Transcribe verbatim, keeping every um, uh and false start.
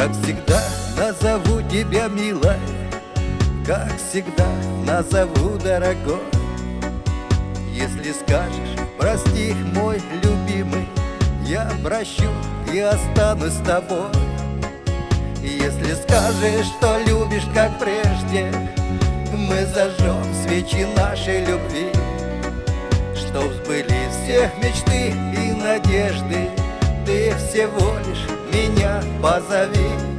Как всегда назову тебя, милая, как всегда назову, дорогой. Если скажешь: прости, мой любимый, я прощу и останусь с тобой. Если скажешь, что любишь, как прежде, мы зажжем свечи нашей любви, чтоб сбылись все мечты и надежды. Ты всего лишь меня позови.